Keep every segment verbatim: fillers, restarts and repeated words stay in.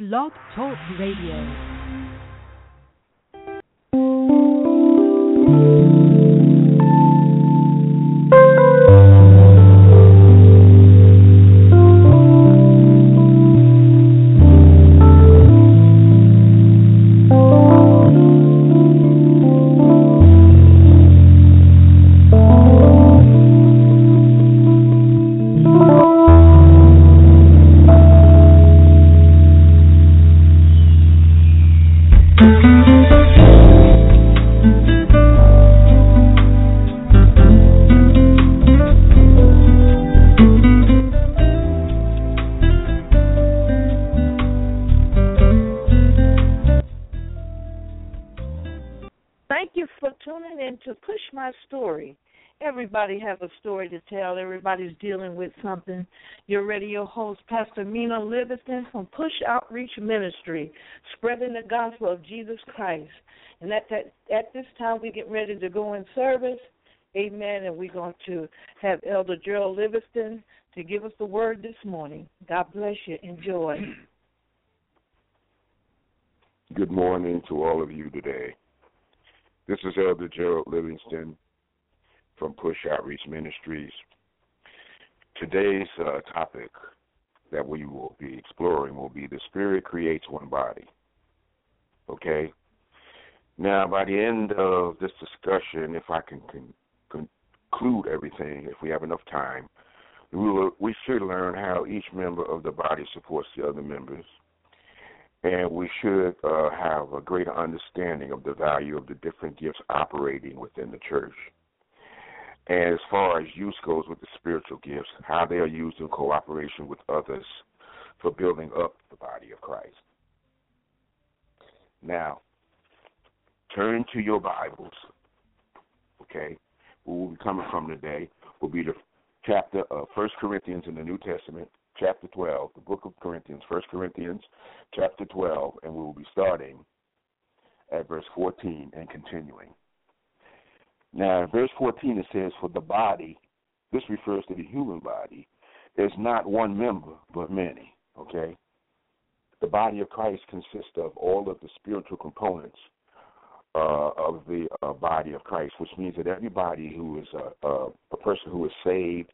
Blog Talk Radio. Everybody has a story to tell. Everybody's dealing with something. Your radio host, Pastor Mina Livingston from Push Outreach Ministry, spreading the gospel of Jesus Christ. And at, that, at this time, we get ready to go in service. Amen. And we're going to have Elder Gerald Livingston to give us the word this morning. God bless you. Enjoy. Good morning to all of you today. This is Elder Gerald Livingston from Push Outreach Ministries. Today's uh, topic that we will be exploring will be the Spirit creates one body. Okay? Now, by the end of this discussion, if I can con- conclude everything, if we have enough time, we will, we should learn how each member of the body supports the other members, and we should uh, have a greater understanding of the value of the different gifts operating within the church. And as far as use goes with the spiritual gifts, how they are used in cooperation with others for building up the body of Christ. Now, turn to your Bibles, okay? Where we'll be coming from today will be the chapter of First Corinthians in the New Testament, chapter twelve, the book of Corinthians, First Corinthians, chapter twelve, and we will be starting at verse fourteen and continuing. Now, in verse fourteen, it says, for the body, this refers to the human body, is not one member, but many, okay? The body of Christ consists of all of the spiritual components uh, of the uh, body of Christ, which means that everybody who is a, a, a person who is saved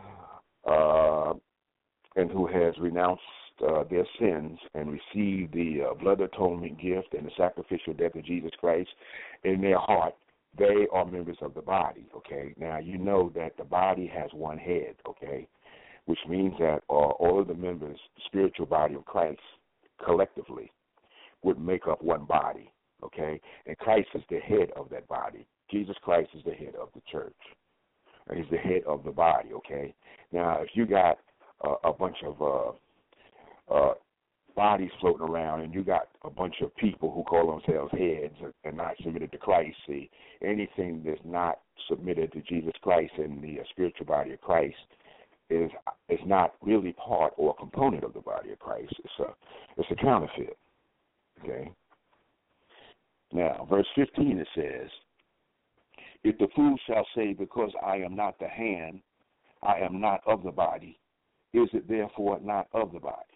uh, and who has renounced uh, their sins and received the uh, blood atonement gift and the sacrificial death of Jesus Christ in their heart, they are members of the body, okay? Now, you know that the body has one head, okay, which means that uh, all of the members, the spiritual body of Christ, collectively would make up one body, okay? And Christ is the head of that body. Jesus Christ is the head of the church. He's the head of the body, okay? Now, if you got uh, a bunch of uh, uh, bodies floating around and you got a bunch of people who call themselves heads and not submitted to Christ, see, anything that's not submitted to Jesus Christ and the uh, spiritual body of Christ is is not really part or a component of the body of Christ. It's a, it's a counterfeit, okay? Now, verse fifteen, it says, if the fool shall say, because I am not the hand, I am not of the body, is it therefore not of the body?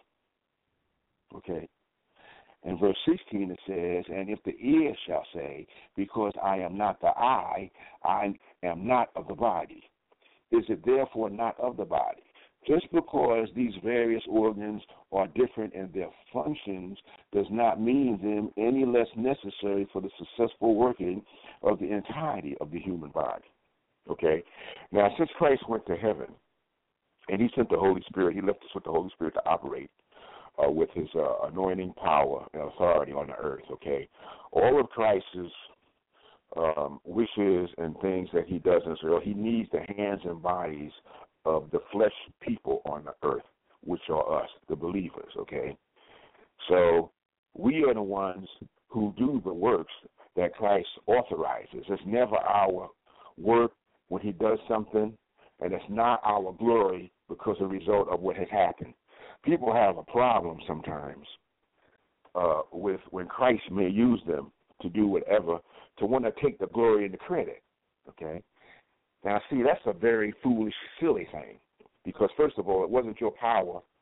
Okay. In verse sixteen it says, and if the ear shall say, because I am not the eye, I am not of the body, is it therefore not of the body? Just because these various organs are different in their functions does not mean them any less necessary for the successful working of the entirety of the human body. Okay? Now, since Christ went to heaven and he sent the Holy Spirit, he left us with the Holy Spirit to operate Uh, with his uh, anointing power and authority on the earth, okay? All of Christ's um, wishes and things that he does in this world, he needs the hands and bodies of the flesh people on the earth, which are us, the believers, okay? So we are the ones who do the works that Christ authorizes. It's never our work when he does something, and it's not our glory because of the result of what has happened. People have a problem sometimes uh, with when Christ may use them to do whatever, to want to take the glory and the credit, okay? Now, see, that's a very foolish, silly thing because, first of all, it wasn't your power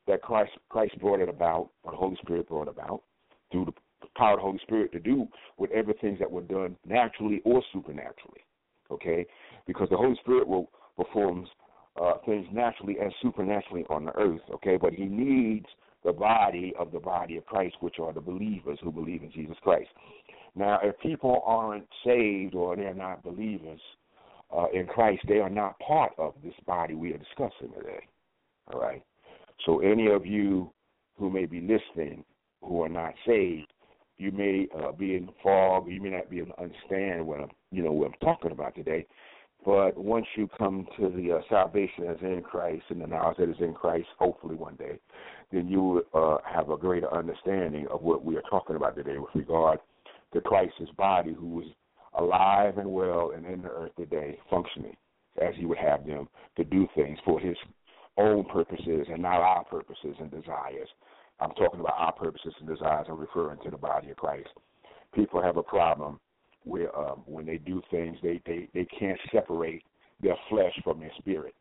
that Christ Christ brought it about, or the Holy Spirit brought about, through the power of the Holy Spirit to do whatever things that were done naturally or supernaturally, okay? Because the Holy Spirit will performs uh, things naturally and supernaturally on the earth, okay? But he needs the body of the body of Christ, which are the believers who believe in Jesus Christ. Now, if people aren't saved or they're not believers uh, in Christ, they are not part of this body we are discussing today, all right? So any of you who may be listening who are not saved, you may uh, be in fog, you may not be able to understand what I'm, you know, what I'm talking about today. But once you come to the uh, salvation that's in Christ and the knowledge that is in Christ, hopefully one day, then you will uh, have a greater understanding of what we are talking about today with regard to Christ's body, who is alive and well and in the earth today, functioning as he would have them to do things for his own purposes and not our purposes and desires. I'm talking about our purposes and desires. I'm referring to the body of Christ. People have a problem where um, when they do things, they, they, they can't separate their flesh from their spirit.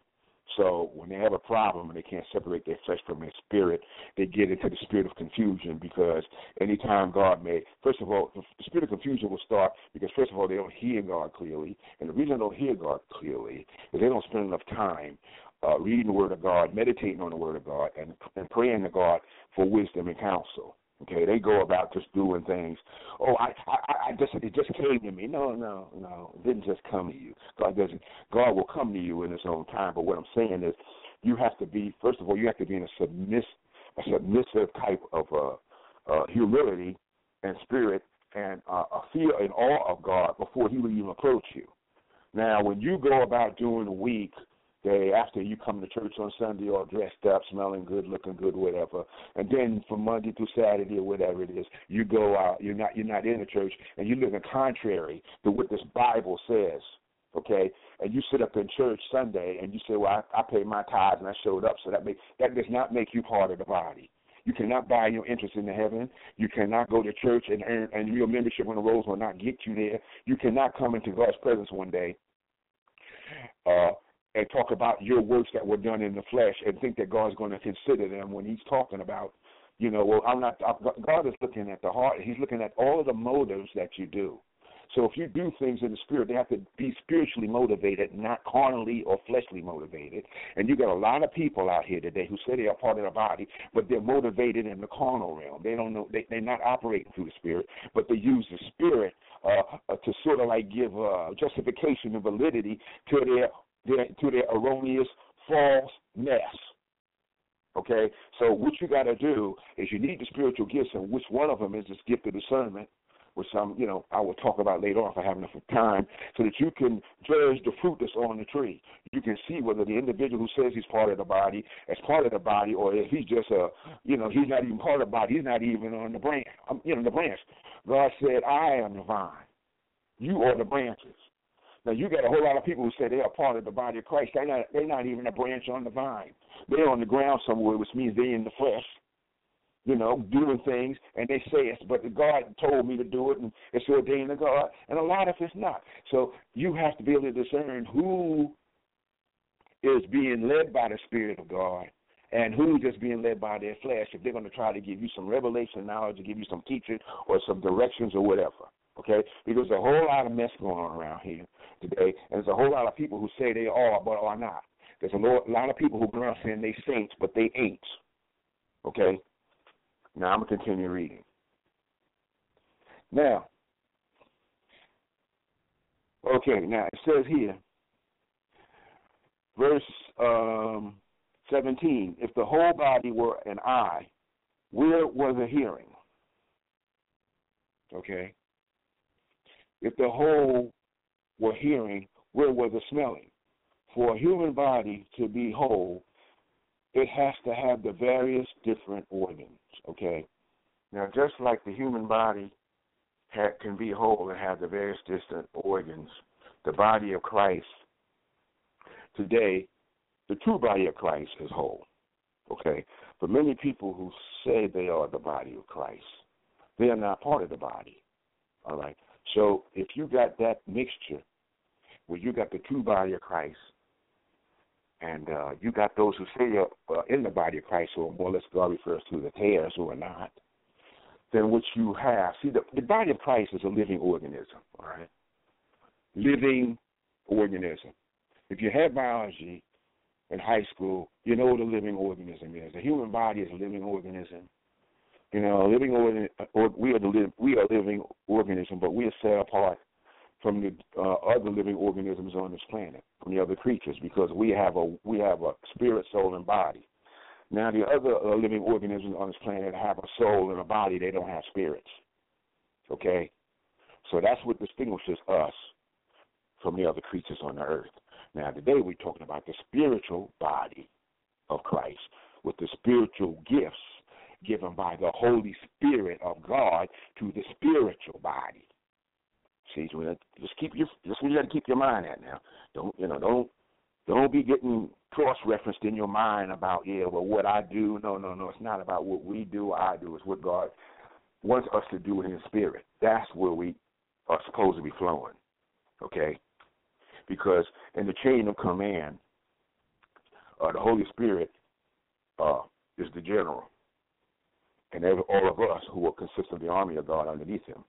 So when they have a problem and they can't separate their flesh from their spirit, they get into the spirit of confusion, because anytime God may, first of all, the spirit of confusion will start because, first of all, they don't hear God clearly. And the reason they don't hear God clearly is they don't spend enough time uh, reading the Word of God, meditating on the Word of God, and, and praying to God for wisdom and counsel. Okay, they go about just doing things. Oh, I, I, I just, it just came to me. No, no, no, it didn't just come to you. God doesn't. God will come to you in His own time. But what I'm saying is, you have to be. First of all, you have to be in a submiss, a submissive type of uh, uh, humility and spirit, and uh, a fear and awe of God before He will even approach you. Now, when you go about doing a week, day after you come to church on Sunday all dressed up, smelling good, looking good, whatever, and then from Monday through Saturday or whatever it is, you go out, you're not you're not in the church, and you're living contrary to what this Bible says, okay? And you sit up in church Sunday and you say, well, I, I paid my tithes and I showed up, so that make, that does not make you part of the body. You cannot buy your interest in the heaven. You cannot go to church and earn, and your membership on the rolls will not get you there. You cannot come into God's presence one day uh, and talk about your works that were done in the flesh and think that God's going to consider them when He's talking about, you know, well, I'm not. God is looking at the heart. He's looking at all of the motives that you do. So if you do things in the spirit, they have to be spiritually motivated, not carnally or fleshly motivated. And you got a lot of people out here today who say they are part of the body, but they're motivated in the carnal realm. They don't know. They, they're not operating through the spirit, but they use the spirit uh, uh, to sort of like give uh, justification and validity to their, their to their erroneous falseness. Okay, so what you got to do is you need the spiritual gifts, and which one of them is this gift of discernment, which I'm, you know, I will talk about later on if I have enough time, so that you can judge the fruit that's on the tree. You can see whether the individual who says he's part of the body is part of the body, or if he's just a, you know, he's not even part of the body. He's not even on the branch. Um, you know, the branch. God said, "I am the vine. You are the branches." Now you got a whole lot of people who say they are part of the body of Christ. They're not. They're not even a branch on the vine. They're on the ground somewhere, which means they're in the flesh, you know, doing things, and they say it's, but God told me to do it, and it's ordained of God, and a lot of it's not. So you have to be able to discern who is being led by the Spirit of God and who's just being led by their flesh, if they're going to try to give you some revelation knowledge or give you some teaching or some directions or whatever, okay? Because there's a whole lot of mess going on around here today, and there's a whole lot of people who say they are but are not. There's a lot of people who go around saying they saints, but they ain't, okay? Now, I'm going to continue reading. Now, okay, now it says here, verse um, seventeen, if the whole body were an eye, where were the hearing? Okay? If the whole were hearing, where were the smelling? For a human body to be whole, it has to have the various different organs, okay? Now, just like the human body ha- can be whole and have the various distant organs, the body of Christ today, the true body of Christ is whole, okay? But many people who say they are the body of Christ, they are not part of the body, all right? So if you got that mixture where you got the true body of Christ And uh, you got those who say uh, uh, in the body of Christ, or more or less God refers to the tares who are not. Then what you have, see, the, the body of Christ is a living organism, all right? Living organism. If you had biology in high school, you know what a living organism is. The human body is a living organism. You know, a living organ, or we are the live, we are a living organism, but we are set apart from the uh, other living organisms on this planet, from the other creatures, because we have a we have a spirit, soul, and body. Now, the other uh, living organisms on this planet have a soul and a body. They don't have spirits. Okay, so that's what distinguishes us from the other creatures on the earth. Now, today we're talking about the spiritual body of Christ with the spiritual gifts given by the Holy Spirit of God to the spiritual body. See, so just keep your just you got to keep your mind at now. Don't you know? Don't don't be getting cross-referenced in your mind about yeah, well, what I do. No, no, no. It's not about what we do. Or I do. It's what God wants us to do in His Spirit. That's where we are supposed to be flowing. Okay, because in the chain of command, uh, the Holy Spirit uh, is the general, and every, all of us who will consist of the army of God underneath Him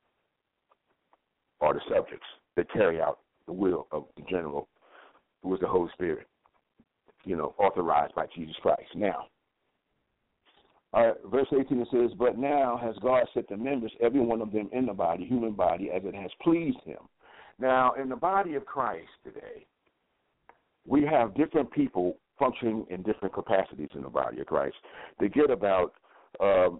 are the subjects that carry out the will of the general, who is the Holy Spirit, you know, authorized by Jesus Christ. Now, uh, verse eighteen, it says, but now has God set the members, every one of them in the body, human body, as it has pleased Him. Now, in the body of Christ today, we have different people functioning in different capacities in the body of Christ. They get about um,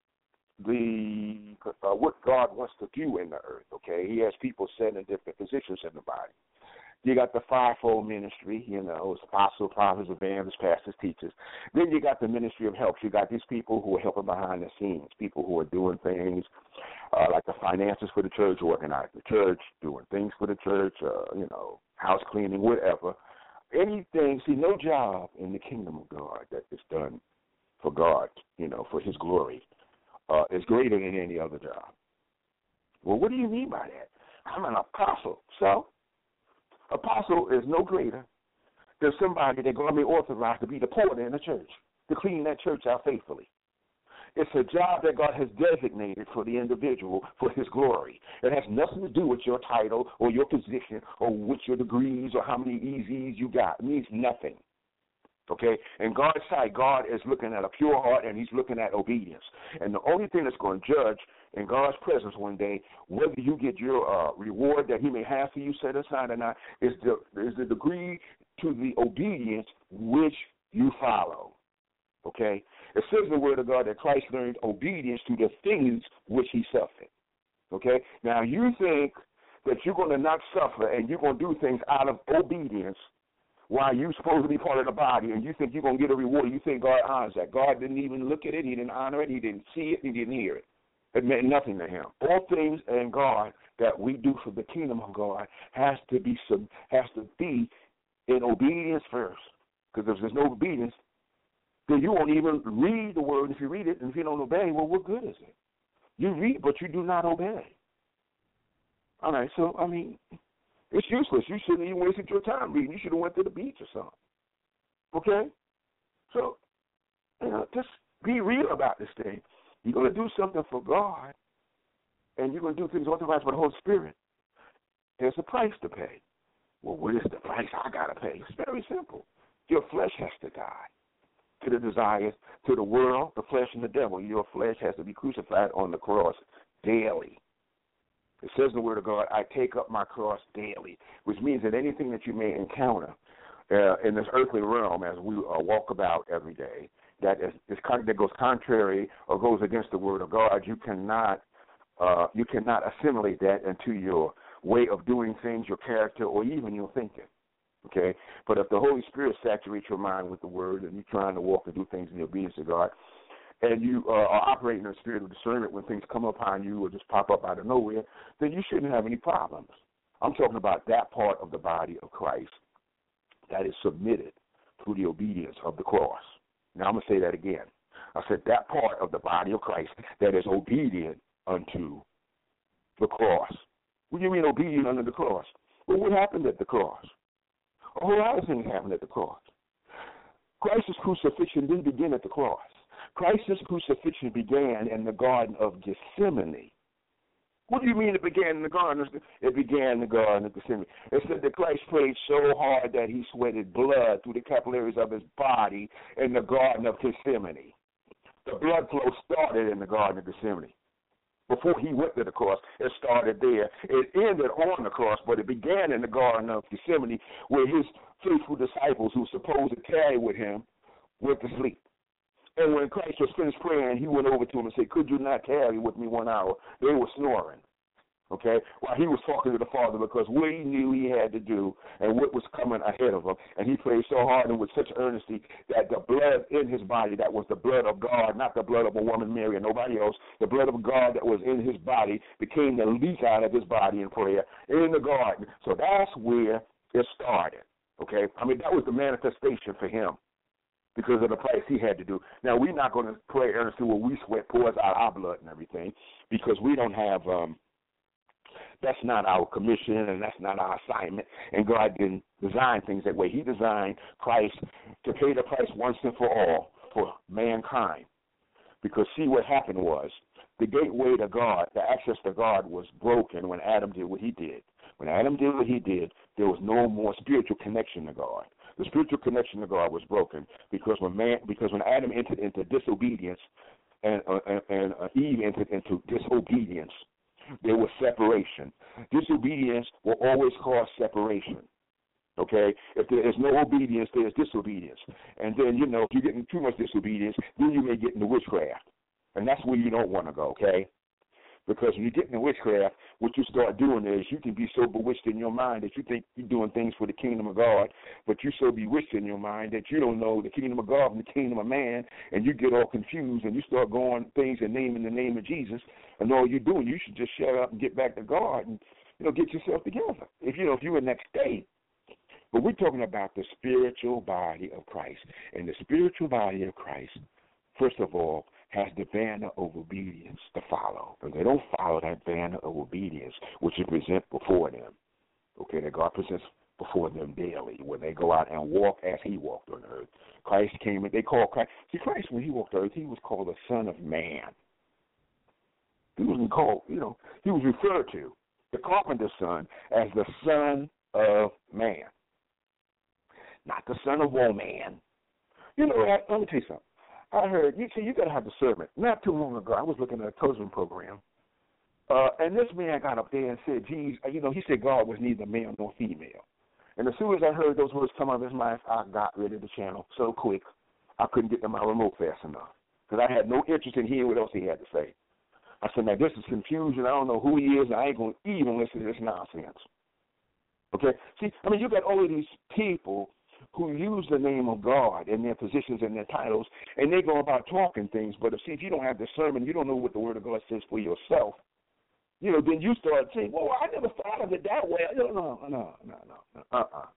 the uh, what God wants to do in the earth, okay? He has people set in different positions in the body. You got the fivefold ministry, you know, it's apostles, prophets, evangelists, pastors, teachers. Then you got the ministry of help. You got these people who are helping behind the scenes, people who are doing things uh, like the finances for the church, organizing the church, doing things for the church, uh, you know, house cleaning, whatever. Anything, see, no job in the kingdom of God that is done for God, you know, for His glory, uh, is greater than any other job. Well, what do you mean by that? I'm an apostle. So, apostle is no greater than somebody that God may authorize to be the porter in the church, to clean that church out faithfully. It's a job that God has designated for the individual for His glory. It has nothing to do with your title or your position or with your degrees or how many E Zs you got. It means nothing. Okay? In God's sight, God is looking at a pure heart, and He's looking at obedience. And the only thing that's going to judge in God's presence one day whether you get your uh, reward that He may have for you set aside or not is the, is the degree to the obedience which you follow. Okay? It says in the Word of God that Christ learned obedience to the things which He suffered. Okay? Now, you think that you're going to not suffer and you're going to do things out of obedience while you're supposed to be part of the body, and you think you're going to get a reward. You think God honors that. God didn't even look at it. He didn't honor it. He didn't see it. He didn't hear it. It meant nothing to Him. All things in God that we do for the kingdom of God has to be has to be in obedience first. Because if there's no obedience, then you won't even read the word. If you read it, and if you don't obey, well, what good is it? You read, but you do not obey. All right, so, I mean, it's useless. You shouldn't even wasted your time reading. You should have went to the beach or something. Okay? So, you know, just be real about this thing. You're going to do something for God, and you're going to do things authorized by the Holy Spirit. There's a price to pay. Well, what is the price I got to pay? It's very simple. Your flesh has to die to the desires, to the world, the flesh, and the devil. Your flesh has to be crucified on the cross daily. It says in the Word of God, I take up my cross daily, which means that anything that you may encounter uh, in this earthly realm as we uh, walk about every day, that is, is con- that goes contrary or goes against the Word of God, you cannot uh, you cannot assimilate that into your way of doing things, your character, or even your thinking. Okay? But if the Holy Spirit saturates your mind with the Word and you're trying to walk and do things in obedience to God, and you uh, are operating in a spirit of discernment when things come upon you or just pop up out of nowhere, then you shouldn't have any problems. I'm talking about that part of the body of Christ that is submitted to the obedience of the cross. Now, I'm going to say that again. I said that part of the body of Christ that is obedient unto the cross. What do you mean obedient unto the cross? Well, what happened at the cross? A whole lot of things happened at the cross. Christ's crucifixion didn't begin at the cross. Christ's crucifixion began in the Garden of Gethsemane. What do you mean it began in the Garden? It began in the Garden of Gethsemane. It said that Christ prayed so hard that he sweated blood through the capillaries of his body in the Garden of Gethsemane. The blood flow started in the Garden of Gethsemane. Before he went to the cross, it started there. It ended on the cross, but it began in the Garden of Gethsemane where his faithful disciples who were supposed to carry with him went to sleep. And when Christ was finished praying, he went over to them and said, could you not tarry with me one hour? They were snoring, okay, while he was talking to the Father because what he knew he had to do and what was coming ahead of him. And he prayed so hard and with such earnesty that the blood in his body, that was the blood of God, not the blood of a woman, Mary, and nobody else, the blood of God that was in his body became the leak out of his body in prayer in the garden. So that's where it started, okay? I mean, that was the manifestation for him, because of the price he had to do. Now, we're not going to pray earnestly where we sweat pours out our blood and everything because we don't have, um, that's not our commission and that's not our assignment. And God didn't design things that way. He designed Christ to pay the price once and for all for mankind. Because, see, what happened was the gateway to God, the access to God was broken when Adam did what he did. When Adam did what he did, there was no more spiritual connection to God. The spiritual connection to God was broken because when man, because when Adam entered into disobedience and, uh, and, and uh, Eve entered into disobedience, there was separation. Disobedience will always cause separation. Okay? If there is no obedience, there is disobedience. And then, you know, if you're getting too much disobedience, then you may get into witchcraft. And that's where you don't want to go, okay? Because when you get into witchcraft, what you start doing is you can be so bewitched in your mind that you think you're doing things for the kingdom of God, but you're so bewitched in your mind that you don't know the kingdom of God from the kingdom of man, and you get all confused and you start going things and naming the name of Jesus, and all you're doing, you should just shut up and get back to God and, you know, get yourself together. If you know, if you're in that state. But we're talking about the spiritual body of Christ, and the spiritual body of Christ, first of all, has the banner of obedience to follow. And they don't follow that banner of obedience, which is present before them, okay, that God presents before them daily when they go out and walk as he walked on earth. Christ came, and they call Christ, see, Christ, when he walked on earth, he was called the Son of Man. He wasn't called, you know, he was referred to, the carpenter's son, as the Son of Man, not the son of woman. You know, I, let me tell you something. I heard, you see, you got to have discernment. Not too long ago, I was looking at a television program, uh, and this man got up there and said, geez, you know, he said God was neither male nor female. And as soon as I heard those words come out of his mouth, I got rid of the channel so quick, I couldn't get to my remote fast enough because I had no interest in hearing what else he had to say. I said, now, this is confusion. I don't know who he is, and I ain't going to even listen to this nonsense. Okay? See, I mean, you got all of these people who use the name of God in their positions and their titles, and they go about talking things. But if, see, if you don't have discernment, you don't know what the Word of God says for yourself, you know, then you start saying, well, I never thought of it that way. No, no, no, no, no, uh-uh.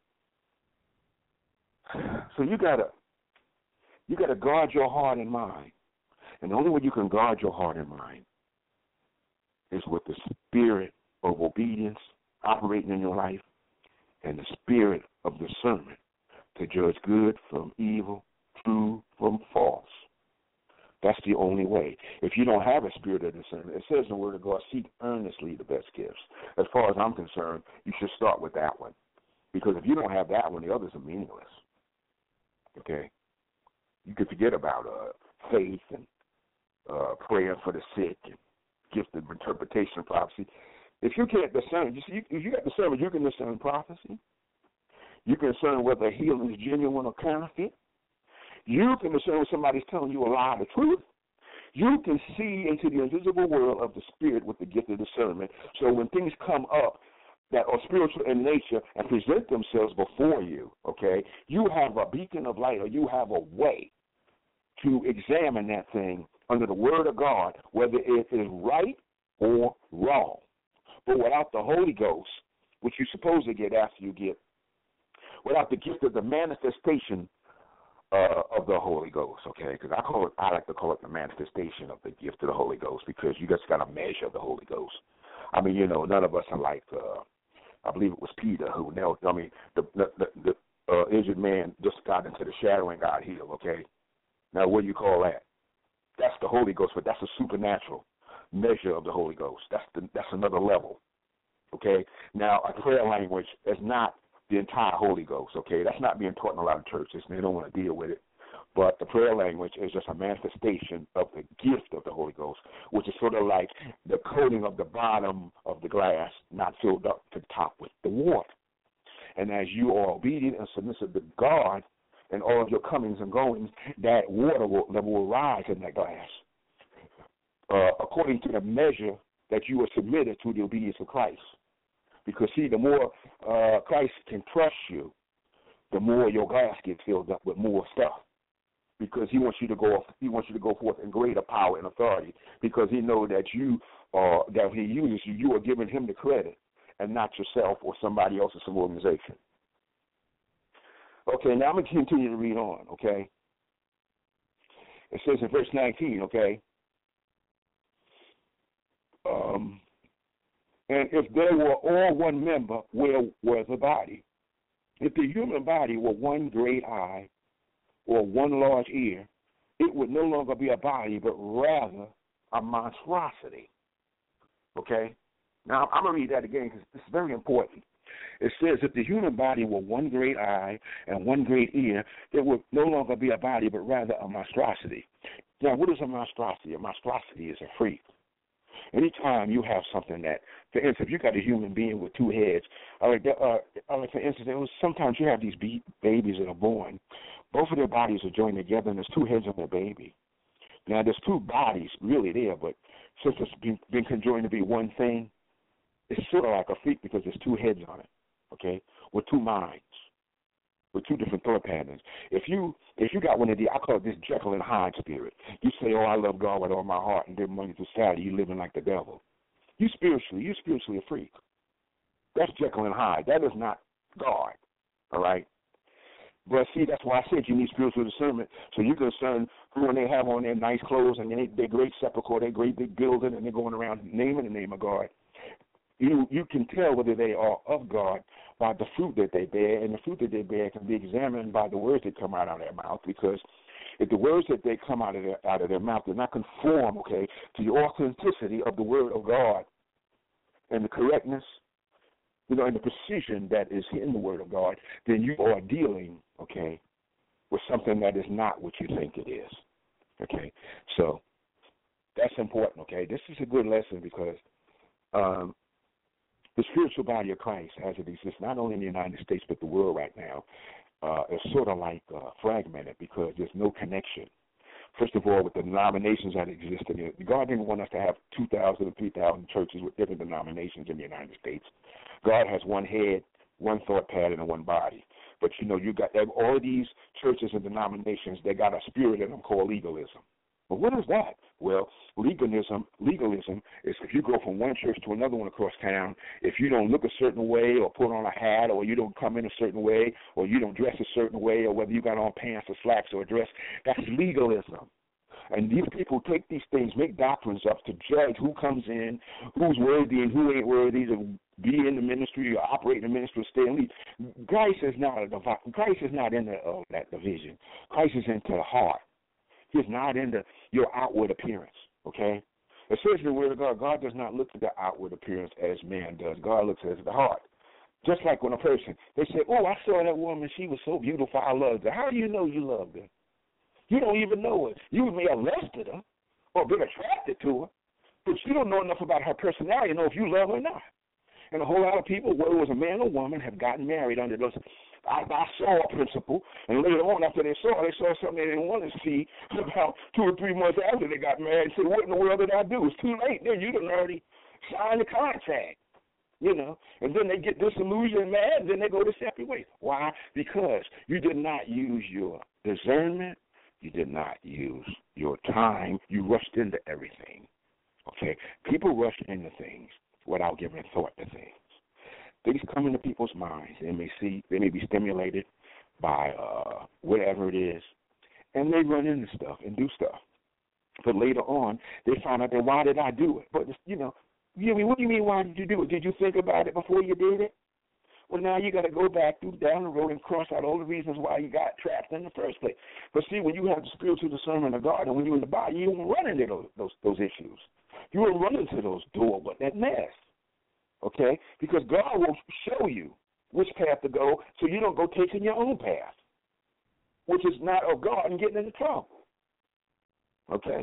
So you got to you got to guard your heart and mind. And the only way you can guard your heart and mind is with the spirit of obedience operating in your life and the spirit of discernment to judge good from evil, true from false. That's the only way. If you don't have a spirit of discernment, it says in the Word of God, seek earnestly the best gifts. As far as I'm concerned, you should start with that one. Because if you don't have that one, the others are meaningless. Okay? You can forget about uh, faith and uh, prayer for the sick and gift of interpretation of prophecy. If you can't discern, you see, if you got discernment, you can discern prophecy. You can discern whether healing is genuine or counterfeit. You can discern when somebody's telling you a lie or the truth. You can see into the invisible world of the spirit with the gift of discernment. So when things come up that are spiritual in nature and present themselves before you, okay, you have a beacon of light, or you have a way to examine that thing under the Word of God, whether it is right or wrong. But without the Holy Ghost, which you're supposed to get after you get, without the gift of the manifestation uh, of the Holy Ghost, okay? Because I call it, I like to call it the manifestation of the gift of the Holy Ghost, because you just got to measure the Holy Ghost. I mean, you know, none of us are like, uh, I believe it was Peter who knelt. I mean, the the the uh, injured man just got into the shadow and got healed, okay? Now, what do you call that? That's the Holy Ghost, but that's a supernatural measure of the Holy Ghost. That's the, that's another level, okay? Now, a prayer language is not the entire Holy Ghost, okay? That's not being taught in a lot of churches, and they don't want to deal with it. But the prayer language is just a manifestation of the gift of the Holy Ghost, which is sort of like the coating of the bottom of the glass, not filled up to the top with the water. And as you are obedient and submissive to God in all of your comings and goings, that water will, level will rise in that glass uh, according to the measure that you are submitted to the obedience of Christ. Because, see, the more uh, Christ can trust you, the more your glass gets filled up with more stuff. Because he wants you to go, he wants you to go forth in greater power and authority. Because he knows that you, uh, that he uses you, you are giving him the credit, and not yourself or somebody else or some organization. Okay, now I'm going to continue to read on. Okay, it says in verse nineteen. Okay, um. And if they were all one member, where was the body? If the human body were one great eye or one large ear, it would no longer be a body, but rather a monstrosity. Okay? Now, I'm going to read that again because it's very important. It says, if the human body were one great eye and one great ear, it would no longer be a body, but rather a monstrosity. Now, what is a monstrosity? A monstrosity is a freak. Anytime you have something that, for instance, if you got a human being with two heads, all right, uh, all right, for instance, there was, sometimes you have these be- babies that are born, both of their bodies are joined together, and there's two heads on their baby. Now, there's two bodies really there, but since it's been, been conjoined to be one thing, it's sort of like a freak because there's two heads on it, okay, with two minds, with two different thought patterns. If you if you got one of the, I call it this Jekyll and Hyde spirit. You say, oh, I love God with all my heart, and then Monday through Saturday you living like the devil. You spiritually, you spiritually a freak. That's Jekyll and Hyde. That is not God, all right? But see, that's why I said you need spiritual discernment, so you can discern who when they have on their nice clothes and they, their great sepulchre, their great big building, and they're going around naming the name of God. You you can tell whether they are of God by the fruit that they bear, and the fruit that they bear can be examined by the words that come out of their mouth, because if the words that they come out of their, out of their mouth do not conform, okay, to the authenticity of the word of God and the correctness, you know, and the precision that is in the word of God, then you are dealing, okay, with something that is not what you think it is, okay? So that's important, okay? This is a good lesson because um, the spiritual body of Christ, as it exists not only in the United States but the world right now, uh, is sort of like uh, fragmented because there's no connection. First of all, with the denominations that exist in it, God didn't want us to have two thousand or three thousand churches with different denominations in the United States. God has one head, one thought pattern, and one body. But, you know, you got all of these churches and denominations, they got a spirit in them called legalism. But what is that? Well, legalism legalism is if you go from one church to another one across town, if you don't look a certain way or put on a hat or you don't come in a certain way or you don't dress a certain way or whether you got on pants or slacks or a dress, that's legalism. And these people take these things, make doctrines up to judge who comes in, who's worthy and who ain't worthy to be in the ministry or operate in the ministry or stay in lead. Christ is not a Christ is not in the, uh, that division. Christ is into the heart. He's not into your outward appearance, okay? It says in the Word of God, God does not look at the outward appearance as man does. God looks at the heart. Just like when a person, they say, oh, I saw that woman. She was so beautiful. I loved her. How do you know you loved her? You don't even know her. You may have lusted her or been attracted to her, but you don't know enough about her personality to know if you love her or not. And a whole lot of people, whether it was a man or woman, have gotten married under those I, I saw a principle, and later on after they saw they saw something they didn't want to see about two or three months after they got married and said, what in the world did I do? It's too late. Then you done already signed the contract, you know. And then they get disillusioned and mad, and then they go to separate ways. Why? Because you did not use your discernment. You did not use your time. You rushed into everything, okay? People rush into things without giving thought to things. Things come into people's minds. They may see, they may be stimulated by uh, whatever it is, and they run into stuff and do stuff. But later on, they find out that why did I do it? But you know, you mean what do you mean? Why did you do it? Did you think about it before you did it? Well, now you got to go back through down the road and cross out all the reasons why you got trapped in the first place. But see, when you have the spiritual discernment of God, and when you're in the body, you don't run into those those, those issues. You don't run into those doors, but that mess. Okay, because God will show you which path to go, so you don't go taking your own path, which is not of God and getting into trouble. Okay.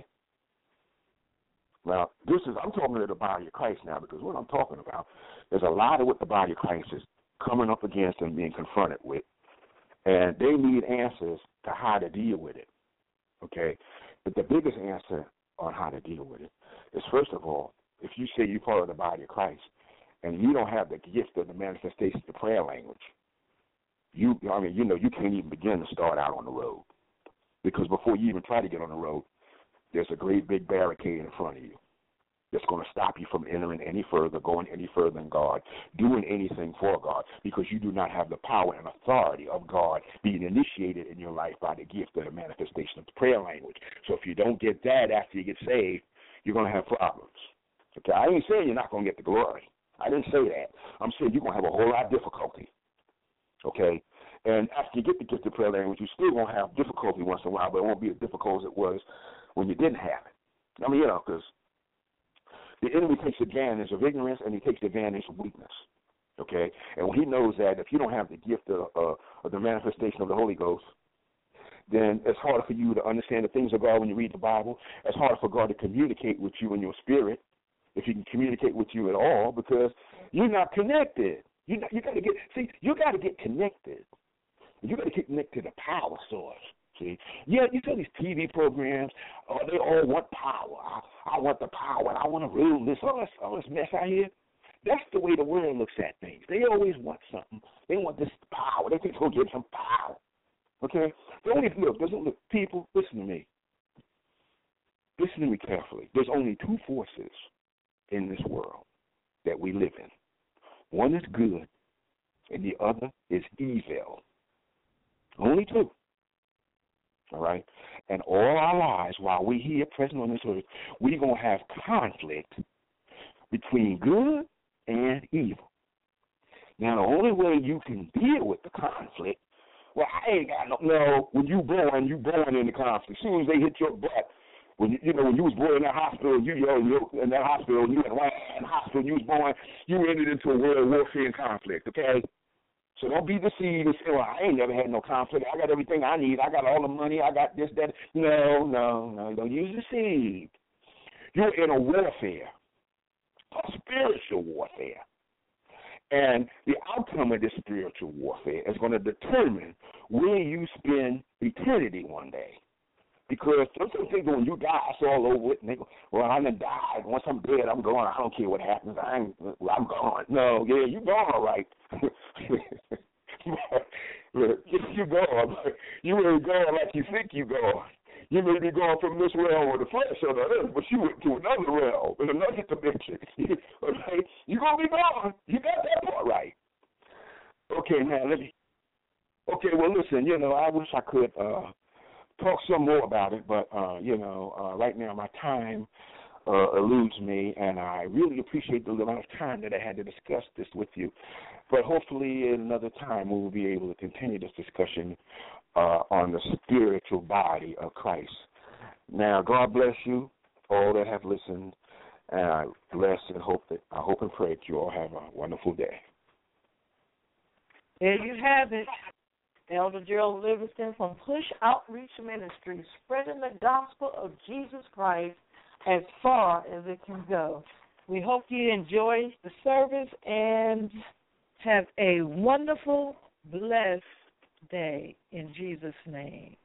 Now, this is, I'm talking to the body of Christ now, because what I'm talking about is a lot of what the body of Christ is coming up against and being confronted with, and they need answers to how to deal with it, okay? But the biggest answer on how to deal with it is, first of all, if you say you're part of the body of Christ and you don't have the gift of the manifestation of the prayer language, you, I mean, you know, you can't even begin to start out on the road, because before you even try to get on the road, there's a great big barricade in front of you that's going to stop you from entering any further, going any further in God, doing anything for God, because you do not have the power and authority of God being initiated in your life by the gift of the manifestation of the prayer language. So if you don't get that after you get saved, you're going to have problems. Okay, I ain't saying you're not going to get the glory. I didn't say that. I'm saying you're going to have a whole lot of difficulty. Okay? And after you get the gift of prayer language, you're still going to have difficulty once in a while, but it won't be as difficult as it was when you didn't have it. I mean, you know, because the enemy takes advantage of ignorance and he takes advantage of weakness, okay? And when he knows that if you don't have the gift of, uh, of the manifestation of the Holy Ghost, then it's harder for you to understand the things of God when you read the Bible. It's harder for God to communicate with you in your spirit, if he can communicate with you at all, because you're not connected. You you got to get, see, you got to get connected. You got to get connected to the power source. See, yeah, you see these T V programs, oh, they all want power. I, I want the power. I want to rule this. All this, all this mess out here. That's the way the world looks at things. They always want something. They want this power. They think it's going to give some power. Okay? Don't even look. Doesn't look. People, listen to me. Listen to me carefully. There's only two forces in this world that we live in. One is good, and the other is evil. Only two. All right? And all our lives, while we're here present on this earth, we're going to have conflict between good and evil. Now, the only way you can deal with the conflict, well, I ain't got no, no, when you born, you born in the conflict. As soon as they hit your butt, when you, you know, when you was born in that hospital, you, you know, in that hospital, you in the hospital, you was born, you entered into a world warfare and conflict, okay? So don't be deceived and say, well, I ain't never had no conflict. I got everything I need. I got all the money. I got this, that. No, no, no. Don't use deceived. You're in a warfare, a spiritual warfare. And the outcome of this spiritual warfare is going to determine where you spend eternity one day. Because some people, when you die, it's all over it. And they go, well, I done died. Once I'm dead, I'm gone. I don't care what happens. I ain't, well, I'm gone. No, yeah, you gone, all right. You gone. You ain't gone like you think you gone. You may be gone from this realm of the flesh or the earth, but you went to another realm, in another dimension. Okay? You're going to be gone. You got that part right. Okay, now, let me. Okay, well, listen, you know, I wish I could uh, talk some more about it, but, uh, you know, uh, right now my time uh, eludes me, and I really appreciate the amount of time that I had to discuss this with you. But hopefully another time we will be able to continue this discussion uh, on the spiritual body of Christ. Now, God bless you, all that have listened, and I bless and hope that I hope and pray that you all have a wonderful day. There you have it. Elder Gerald Livingston from Push Outreach Ministry, spreading the gospel of Jesus Christ as far as it can go. We hope you enjoy the service and have a wonderful, blessed day in Jesus' name.